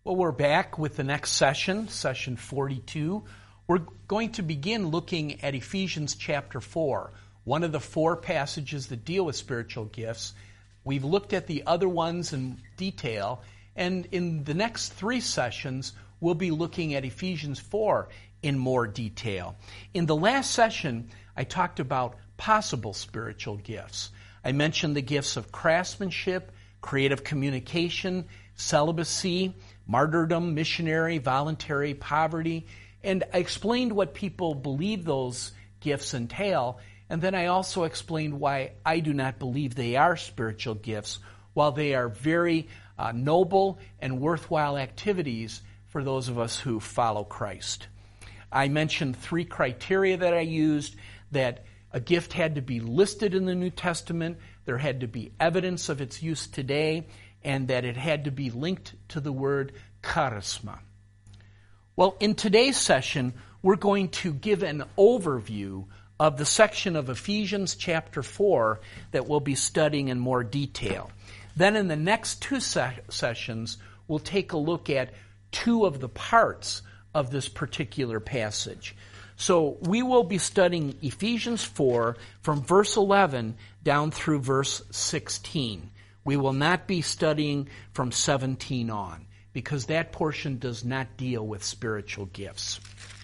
Well, we're back with the next session, session 42. We're going to begin looking at Ephesians chapter 4, one of the four passages that deal with spiritual gifts. We've looked at the other ones in detail, and in the next three sessions, we'll be looking at Ephesians 4 in more detail. In the last session, I talked about possible spiritual gifts. I mentioned the gifts of craftsmanship, creative communication, celibacy, martyrdom, missionary, voluntary, poverty, and I explained what people believe those gifts entail, and then I also explained why I do not believe they are spiritual gifts, while they are very noble and worthwhile activities for those of us who follow Christ. I mentioned three criteria that I used: that a gift had to be listed in the New Testament, there had to be evidence of its use today, and that it had to be linked to the word charisma. Well, in today's session, we're going to give an overview of the section of Ephesians chapter 4 that we'll be studying in more detail. Then in the next two sessions, we'll take a look at two of the parts of this particular passage. So we will be studying Ephesians 4 from verse 11 down through verse 16. We will not be studying from 17 on, because that portion does not deal with spiritual gifts.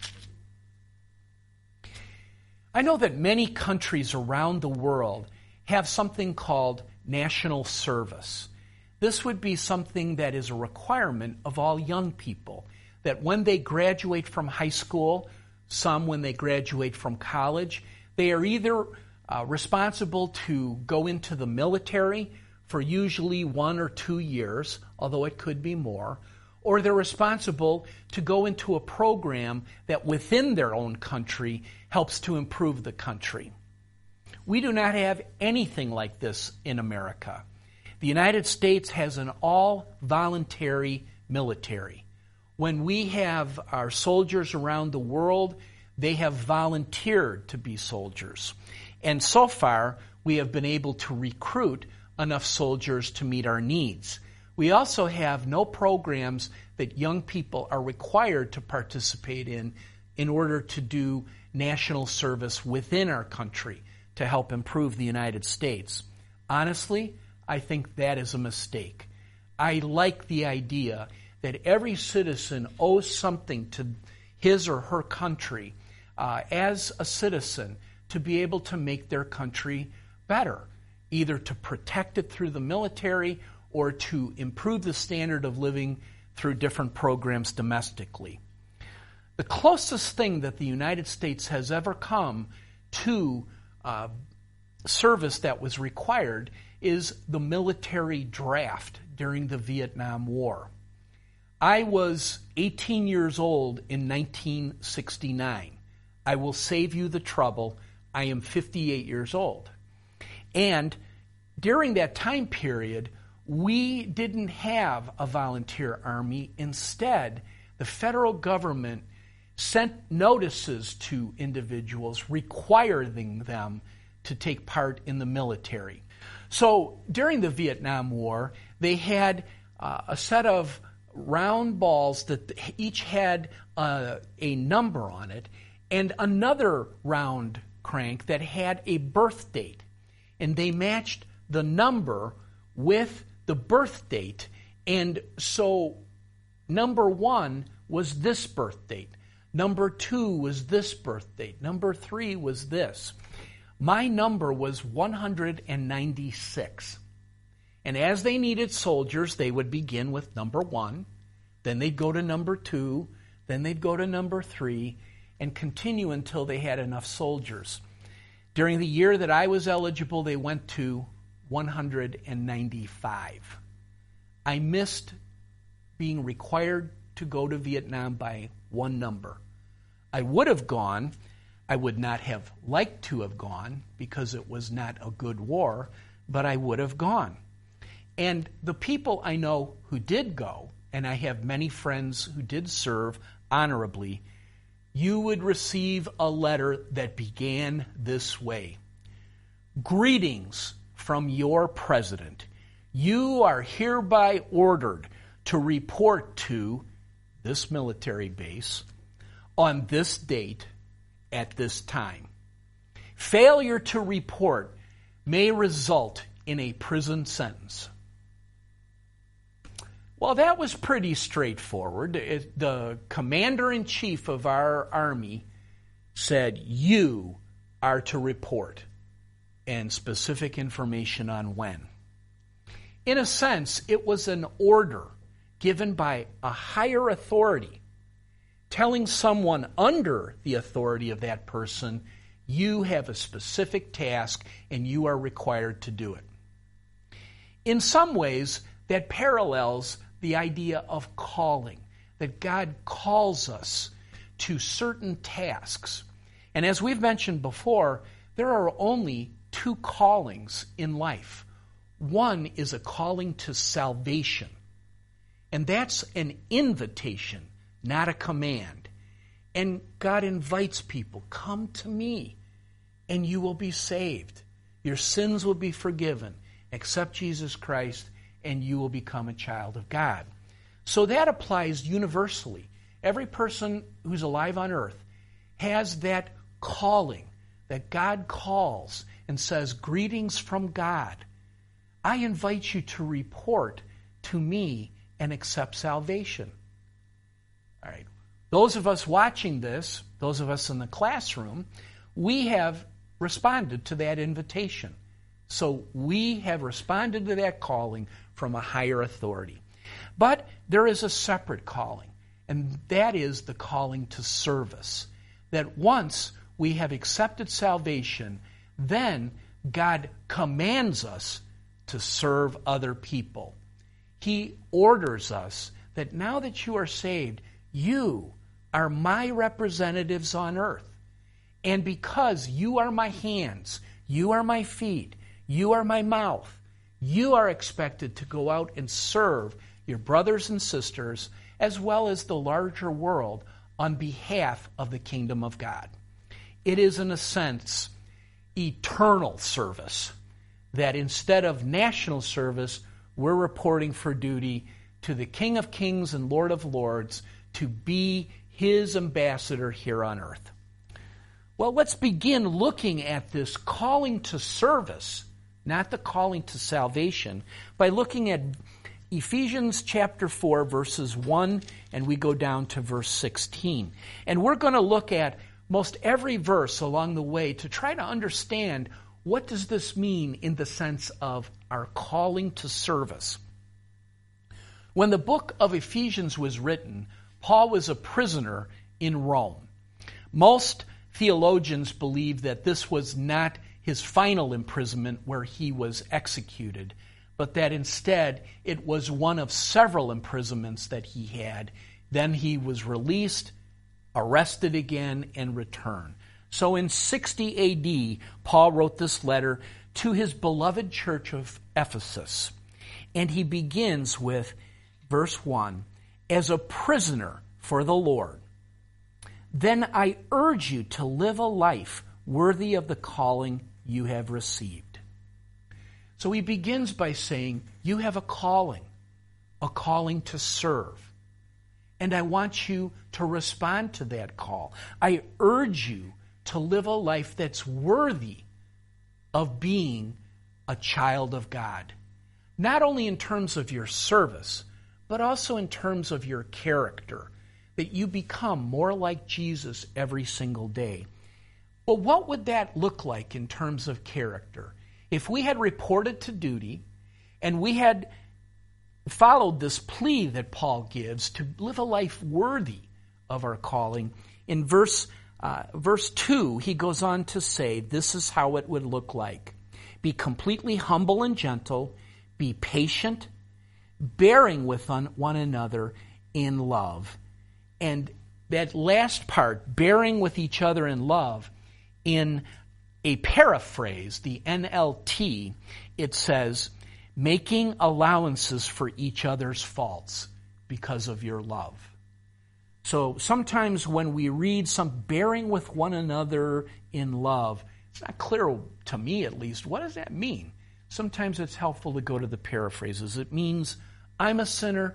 I know that many countries around the world have something called national service. This would be something that is a requirement of all young people, that when they graduate from high school, some when they graduate from college, they are either responsible to go into the military for usually 1 or 2 years, although it could be more, or they're responsible to go into a program that within their own country helps to improve the country. We do not have anything like this in America. The United States has an all-voluntary military. When we have our soldiers around the world, they have volunteered to be soldiers. And so far, we have been able to recruit enough soldiers to meet our needs. We also have no programs that young people are required to participate in order to do national service within our country to help improve the United States. Honestly, I think that is a mistake. I like the idea that every citizen owes something to his or her country as a citizen to be able to make their country better, either to protect it through the military or to improve the standard of living through different programs domestically. The closest thing that the United States has ever come to service that was required is the military draft during the Vietnam War. I was 18 years old in 1969. I will save you the trouble. I am 58 years old. And during that time period, we didn't have a volunteer army. Instead, the federal government sent notices to individuals requiring them to take part in the military. So during the Vietnam War, they had a set of round balls that each had a number on it, and another round crank that had a birth date. And they matched the number with the birth date. And so number 1 was this birth date. Number 2 was this birth date. Number 3 was this. My number was 196. And as they needed soldiers, they would begin with number 1, then they'd go to number 2, then they'd go to number 3, and continue until they had enough soldiers. During the year that I was eligible, they went to 195. I missed being required to go to Vietnam by 1 number. I would have gone. I would not have liked to have gone because it was not a good war, but I would have gone. And the people I know who did go, and I have many friends who did serve honorably, you would receive a letter that began this way. Greetings from your president. You are hereby ordered to report to this military base on this date at this time. Failure to report may result in a prison sentence. Well, that was pretty straightforward. The commander-in-chief of our army said, you are to report, and specific information on when. In a sense, it was an order given by a higher authority, telling someone under the authority of that person, you have a specific task and you are required to do it. In some ways, that parallels the idea of calling, that God calls us to certain tasks. And as we've mentioned before, there are only two callings in life. One is a calling to salvation, and that's an invitation, not a command. And God invites people, come to me, and you will be saved. Your sins will be forgiven. Accept Jesus Christ, and you will become a child of God. So that applies universally. Every person who's alive on earth has that calling, that God calls and says, greetings from God. I invite you to report to me and accept salvation. All right. Those of us watching this, those of us in the classroom, we have responded to that invitation. So we have responded to that calling from a higher authority. But there is a separate calling, and that is the calling to service. That once we have accepted salvation, then God commands us to serve other people. He orders us that now that you are saved, you are my representatives on earth. And because you are my hands, you are my feet, you are my mouth, you are expected to go out and serve your brothers and sisters as well as the larger world on behalf of the kingdom of God. It is, in a sense, eternal service, that instead of national service, we're reporting for duty to the King of Kings and Lord of Lords to be his ambassador here on earth. Well, let's begin looking at this calling to service, not the calling to salvation, by looking at Ephesians chapter 4, verses 1, and we go down to verse 16. And we're going to look at most every verse along the way to try to understand what does this mean in the sense of our calling to service. When the book of Ephesians was written, Paul was a prisoner in Rome. Most theologians believe that this was not his final imprisonment where he was executed, but that instead it was one of several imprisonments that he had. Then he was released, arrested again, and returned. So in 60 A.D., Paul wrote this letter to his beloved church of Ephesus. And he begins with verse 1, as a prisoner for the Lord, then I urge you to live a life worthy of the calling you have received. So he begins by saying, you have a calling to serve. And I want you to respond to that call. I urge you to live a life that's worthy of being a child of God. Not only in terms of your service, but also in terms of your character, that you become more like Jesus every single day. But what would that look like in terms of character? If we had reported to duty and we had followed this plea that Paul gives to live a life worthy of our calling, in verse 2, he goes on to say, this is how it would look like. Be completely humble and gentle, be patient, bearing with one another in love. And that last part, bearing with each other in love, in a paraphrase, the NLT, it says, making allowances for each other's faults because of your love. So sometimes when we read some bearing with one another in love, it's not clear to me at least, what does that mean? Sometimes it's helpful to go to the paraphrases. It means I'm a sinner,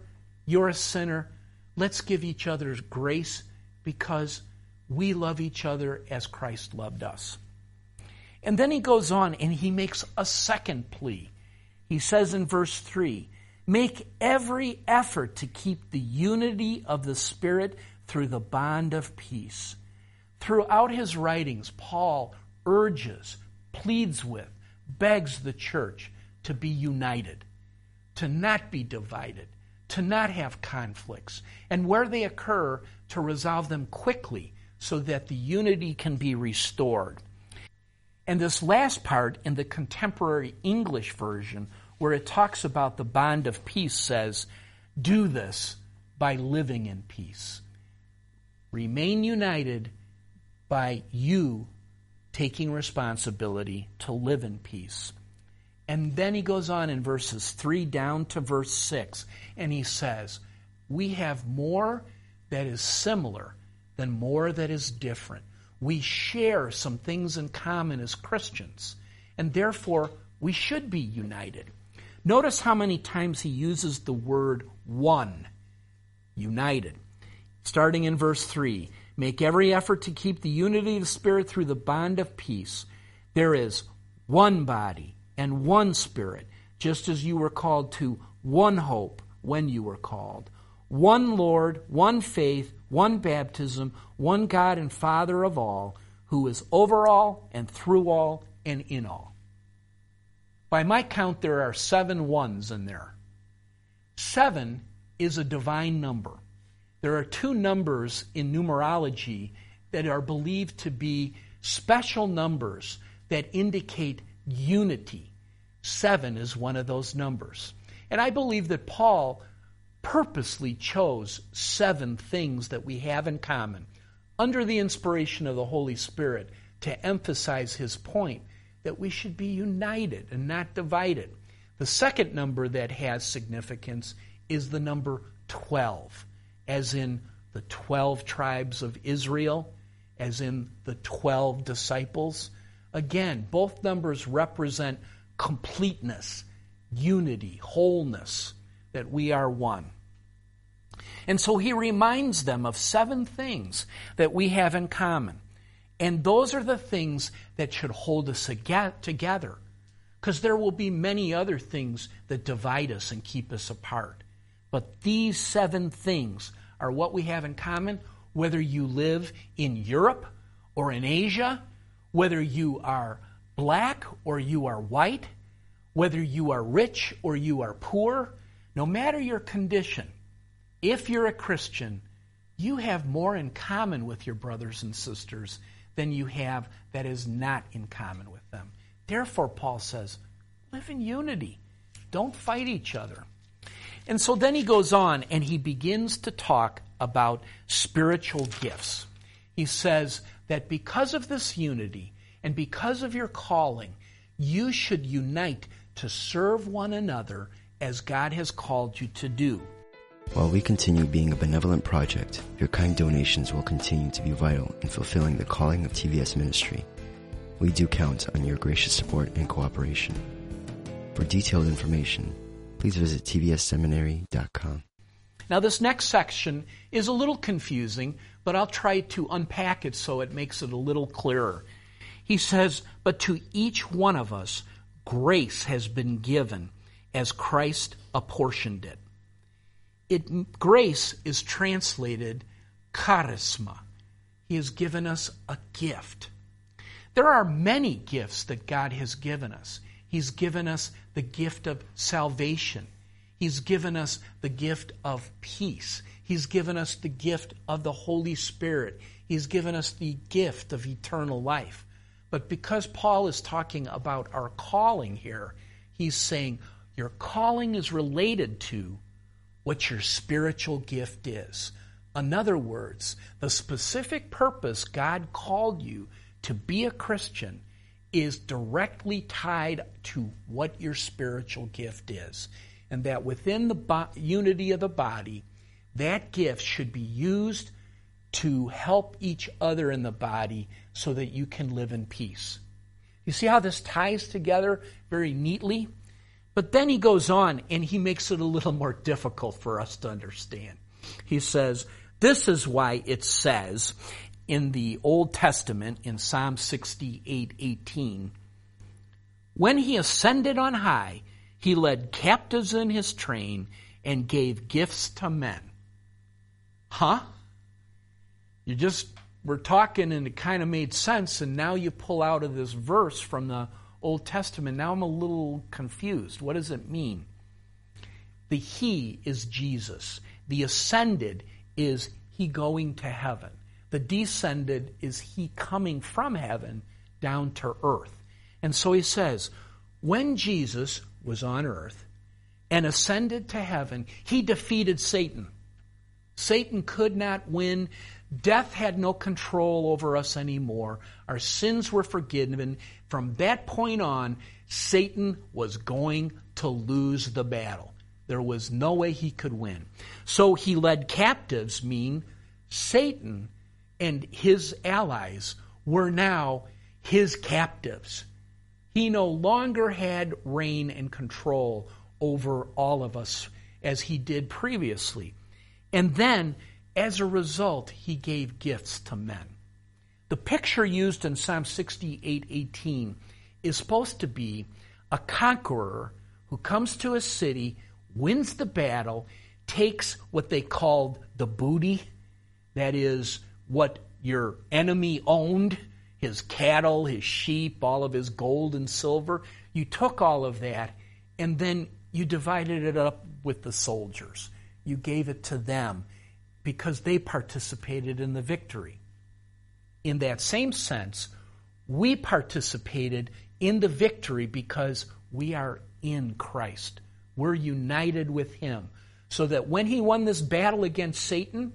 You're a sinner. Let's give each other grace because we love each other as Christ loved us. And then he goes on and he makes a second plea. He says in verse 3, make every effort to keep the unity of the Spirit through the bond of peace. Throughout his writings, Paul urges, pleads with, begs the church to be united, to not be divided, to not have conflicts, and where they occur, to resolve them quickly so that the unity can be restored. And this last part in the contemporary English version, where it talks about the bond of peace, says, do this by living in peace. Remain united by you taking responsibility to live in peace. And then he goes on in verses 3 down to verse 6, and he says, we have more that is similar than more that is different. We share some things in common as Christians, and therefore we should be united. Notice how many times he uses the word one, united. Starting in verse 3, make every effort to keep the unity of the Spirit through the bond of peace. There is one body and one Spirit, just as you were called to one hope when you were called. One Lord, one faith, one baptism, one God and Father of all, who is over all and through all and in all. By my count, there are 7 ones in there. 7 is a divine number. There are 2 numbers in numerology that are believed to be special numbers that indicate unity. 7 is one of those numbers. And I believe that Paul purposely chose 7 things that we have in common under the inspiration of the Holy Spirit to emphasize his point that we should be united and not divided. The second number that has significance is the number 12, as in the 12 tribes of Israel, as in the 12 disciples. Again, both numbers represent completeness, unity, wholeness, that we are one. And so he reminds them of 7 things that we have in common. And those are the things that should hold us together, because there will be many other things that divide us and keep us apart. But these 7 things are what we have in common, whether you live in Europe or in Asia, whether you are black or you are white, whether you are rich or you are poor, no matter your condition, if you're a Christian, you have more in common with your brothers and sisters than you have that is not in common with them. Therefore, Paul says, live in unity. Don't fight each other. And so then he goes on and he begins to talk about spiritual gifts. He says that because of this unity and because of your calling, you should unite to serve one another as God has called you to do. While we continue being a benevolent project, your kind donations will continue to be vital in fulfilling the calling of TVS ministry. We do count on your gracious support and cooperation. For detailed information, please visit tvsseminary.com. Now, this next section is a little confusing, but I'll try to unpack it so it makes it a little clearer. He says, but to each one of us, grace has been given as Christ apportioned it. Grace is translated charisma. He has given us a gift. There are many gifts that God has given us. He's given us the gift of salvation. He's given us the gift of peace. He's given us the gift of the Holy Spirit. He's given us the gift of eternal life. But because Paul is talking about our calling here, he's saying your calling is related to what your spiritual gift is. In other words, the specific purpose God called you to be a Christian is directly tied to what your spiritual gift is. And that within the unity of the body, that gift should be used to help each other in the body so that you can live in peace. You see how this ties together very neatly? But then he goes on and he makes it a little more difficult for us to understand. He says, this is why it says in the Old Testament, in Psalm 68:18, when he ascended on high, he led captives in his train and gave gifts to men. Huh? We're talking and it kind of made sense, and now you pull out of this verse from the Old Testament. Now I'm a little confused. What does it mean? The he is Jesus. The ascended is he going to heaven. The descended is he coming from heaven down to earth. And so he says, when Jesus was on earth and ascended to heaven, he defeated Satan. Satan could not win. Death had no control over us anymore. Our sins were forgiven. From that point on, Satan was going to lose the battle. There was no way he could win. So he led captives, meaning Satan and his allies were now his captives. He no longer had reign and control over all of us as he did previously. And then, as a result, he gave gifts to men. The picture used in Psalm 68:18 is supposed to be a conqueror who comes to a city, wins the battle, takes what they called the booty, that is what your enemy owned, his cattle, his sheep, all of his gold and silver. You took all of that, and then you divided it up with the soldiers. You gave it to them because they participated in the victory. In that same sense, we participated in the victory because we are in Christ. We're united with him. So that when he won this battle against Satan,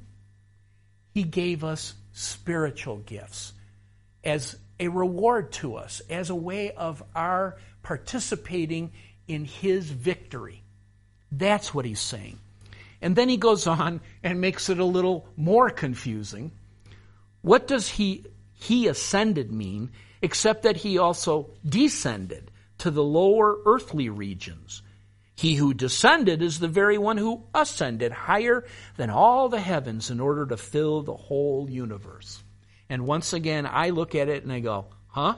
he gave us spiritual gifts as a reward to us, as a way of our participating in his victory. That's what he's saying. And then he goes on and makes it a little more confusing. What does he ascended mean, except that he also descended to the lower earthly regions? He who descended is the very one who ascended higher than all the heavens in order to fill the whole universe. And once again, I look at it and I go, huh?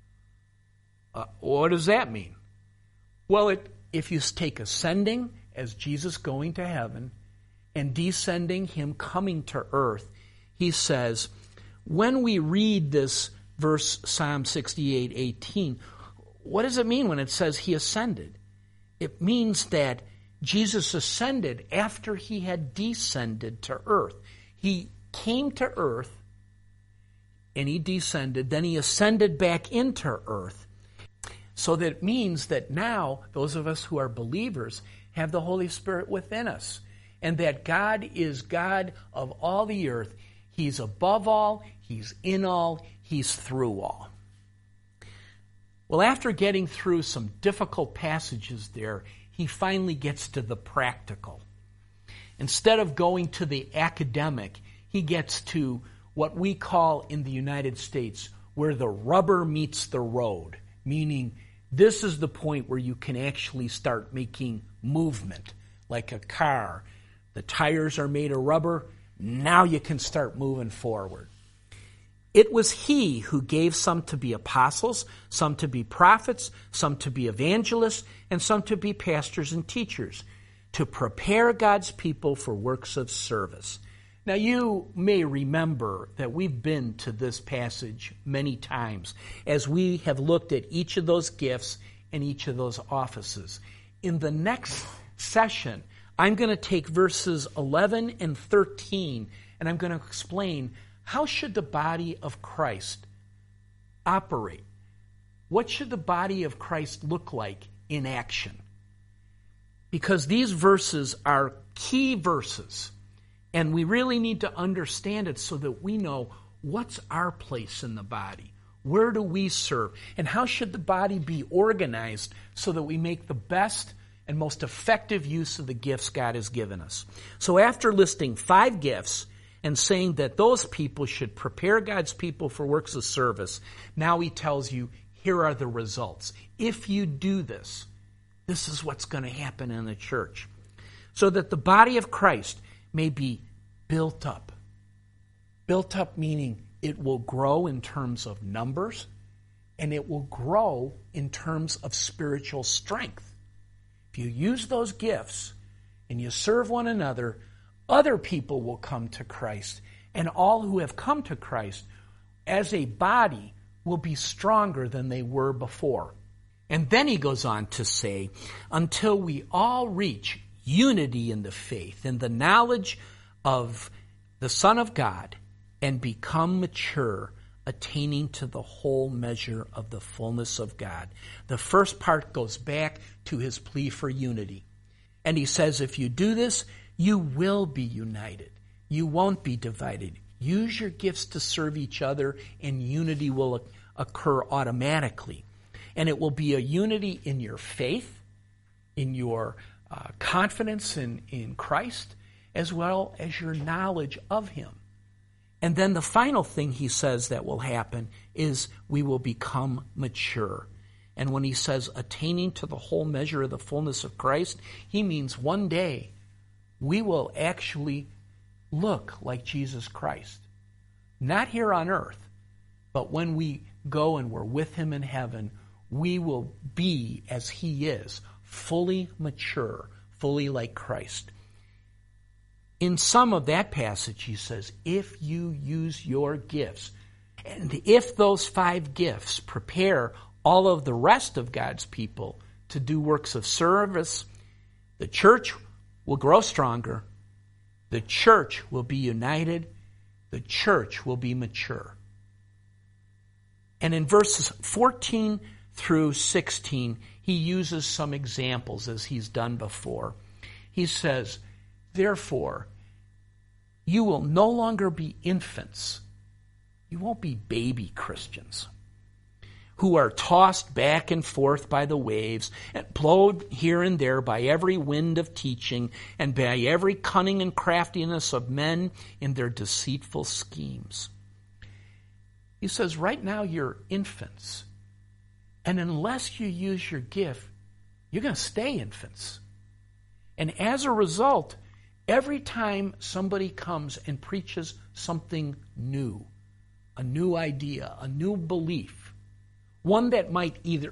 What does that mean? Well, if you take ascending as Jesus going to heaven and descending, him coming to earth, he says, when we read this verse, Psalm 68:18, what does it mean when it says he ascended? It means that Jesus ascended after he had descended to earth. He came to earth and he descended, then he ascended back into earth. So that it means that now those of us who are believers have the Holy Spirit within us, and that God is God of all the earth. He's above all, he's in all, he's through all. Well, after getting through some difficult passages there, he finally gets to the practical. Instead of going to the academic, he gets to what we call in the United States where the rubber meets the road, meaning this is the point where you can actually start making movement, like a car. The tires are made of rubber. Now you can start moving forward. It was he who gave some to be apostles, some to be prophets, some to be evangelists, and some to be pastors and teachers, to prepare God's people for works of service. Now you may remember that we've been to this passage many times as we have looked at each of those gifts and each of those offices. In the next session, I'm going to take verses 11 and 13, and I'm going to explain how should the body of Christ operate? What should the body of Christ look like in action? Because these verses are key verses, and we really need to understand it so that we know what's our place in the body. Where do we serve? And how should the body be organized so that we make the best and most effective use of the gifts God has given us? So after listing 5 gifts and saying that those people should prepare God's people for works of service, now he tells you, here are the results. If you do this, This is what's going to happen in the church. So that the body of Christ may be built up. Built up meaning it will grow in terms of numbers, and it will grow in terms of spiritual strength. If you use those gifts and you serve one another, other people will come to Christ. And all who have come to Christ as a body will be stronger than they were before. And then he goes on to say, until we all reach unity in the faith and the knowledge of the Son of God and become mature, attaining to the whole measure of the fullness of God. The first part goes back to his plea for unity. And he says, if you do this, you will be united. You won't be divided. Use your gifts to serve each other, and unity will occur automatically. And it will be a unity in your faith, in your confidence in Christ, as well as your knowledge of him. And then the final thing he says that will happen is we will become mature. And when he says attaining to the whole measure of the fullness of Christ, he means one day we will actually look like Jesus Christ. Not here on earth, but when we go and we're with him in heaven, we will be as he is, fully mature, fully like Christ. In some of that passage, he says, if you use your gifts, and if those 5 gifts prepare all of the rest of God's people to do works of service, the church will grow stronger, the church will be united, the church will be mature. And in verses 14 through 16, he uses some examples as he's done before. He says, therefore, you will no longer be infants. You won't be baby Christians who are tossed back and forth by the waves and blown here and there by every wind of teaching and by every cunning and craftiness of men in their deceitful schemes. He says, right now you're infants. And unless you use your gift, you're going to stay infants. And as a result, every time somebody comes and preaches something new, a new idea, a new belief, one that might either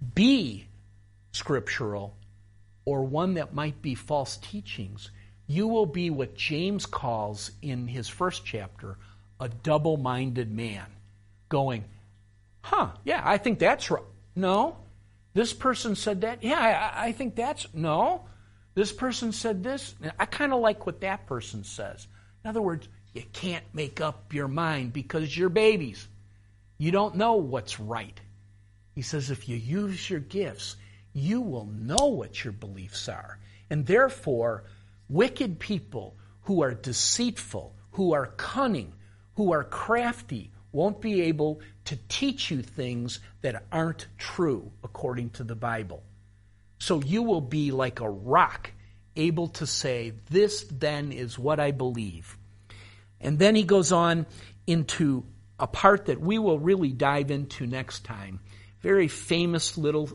be scriptural or one that might be false teachings, you will be what James calls in his first chapter, a double-minded man, going, yeah, I think that's right. No, this person said that. Yeah, I think that's, no. This person said this. I kind of like what that person says. In other words, you can't make up your mind because you're babies. You don't know what's right. He says if you use your gifts, you will know what your beliefs are. And therefore, wicked people who are deceitful, who are cunning, who are crafty, won't be able to teach you things that aren't true according to the Bible. So you will be like a rock, able to say, this then is what I believe. And then he goes on into a part that we will really dive into next time. Very famous little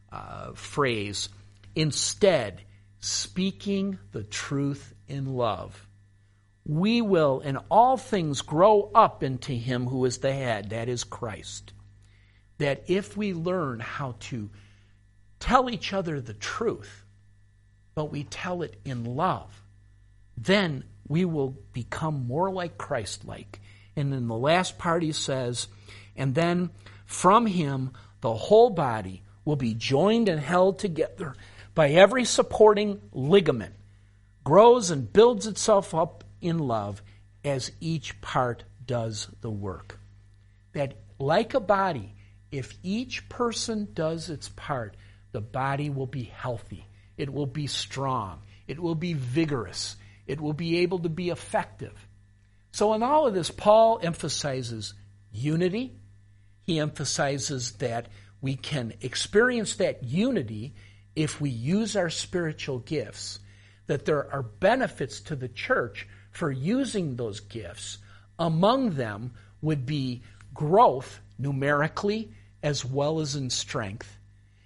phrase. Instead, speaking the truth in love, we will in all things grow up into him who is the head, that is Christ. That if we learn how to tell each other the truth, but we tell it in love, then we will become more like Christ-like. And in the last part he says, and then from him the whole body will be joined and held together by every supporting ligament, grows and builds itself up in love as each part does the work. That like a body, if each person does its part, the body will be healthy. It will be strong. It will be vigorous. It will be able to be effective. So in all of this, Paul emphasizes unity. He emphasizes that we can experience that unity if we use our spiritual gifts, that there are benefits to the church for using those gifts. Among them would be growth numerically as well as in strength.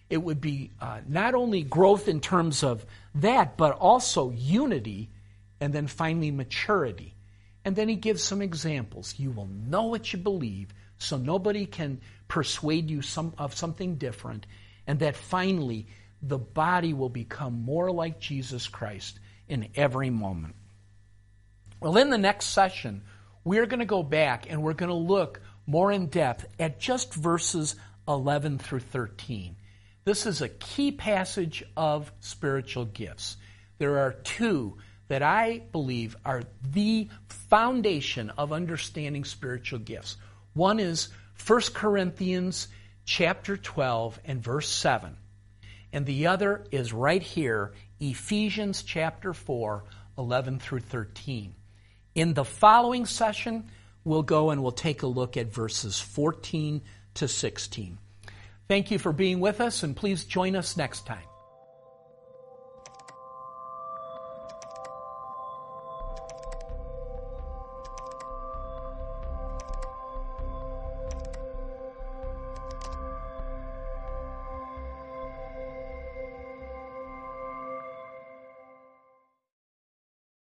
It would be not only growth in terms of that, but also unity, and then finally maturity. And then he gives some examples. You will know what you believe, so nobody can persuade you of something different. And that finally, the body will become more like Jesus Christ in every moment. Well, in the next session, we're going to go back and we're going to look more in depth at just verses 11 through 13. This is a key passage of spiritual gifts. There are two that I believe are the foundation of understanding spiritual gifts. One is 1 Corinthians chapter 12 and verse 7. And the other is right here, Ephesians chapter 4, 11 through 13. In the following session, we'll go and we'll take a look at verses 14 to 16. Thank you for being with us, and please join us next time.